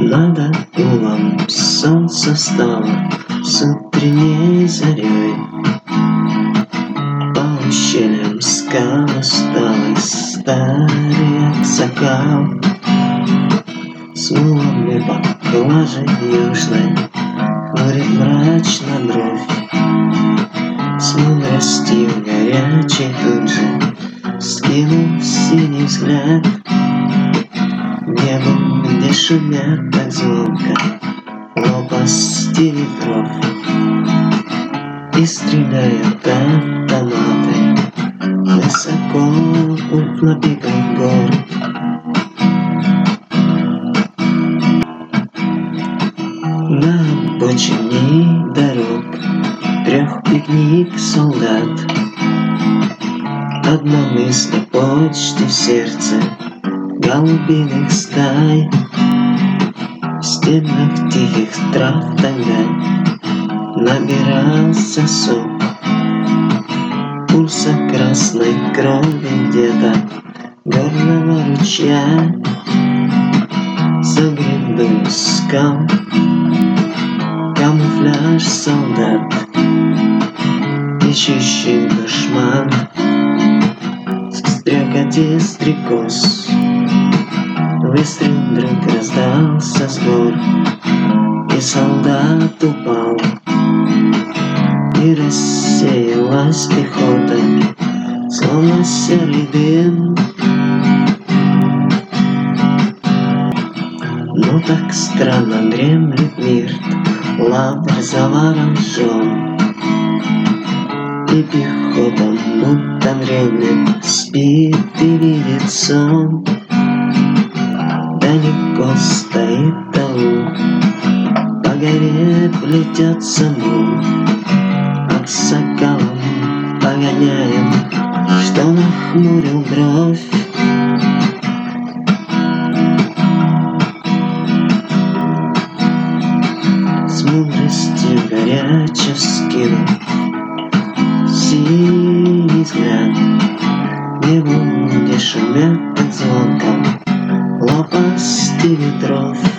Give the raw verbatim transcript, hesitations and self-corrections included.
Над акулом солнце встало с утренней зарей. По ущельям скал усталый старый аксакал с мулами поклажей южной хмурит мрачно бровь. С мудростью горячей тут же скинул синий взгляд небом, где шумят так звонко лопасти ветров и стреляют автоматы высоко на пиках гор. На обочине дорог трех пикник солдат. Одна мысль почти в сердце голубиных стай. В стенах тихих трав тогда набирался сок пульса красной крови где-то горного ручья. За грядой скал камуфляж солдат, ищущий душман в стрекоте стрекоз. Выстрел вдруг раздался с гор, и солдат упал, и рассеялась пехота, словно серый дым. Но так странно дремлет мир, лавр заворожен, и пехота будто время спит и видит сон. Далеко стоит аул, по горе плетется мул. Аксакалом погоняем, что нахмурил бровь. С мудростью горячо скинул синий взгляд небом, где шумят так звонко лопасти ветров.